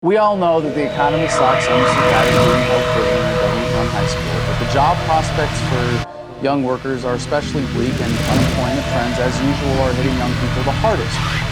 We all know that the economy sucks and this is being held free in a government-run high school, but the job prospects for young workers are especially bleak, and unemployment trends, as usual, are hitting young people the hardest.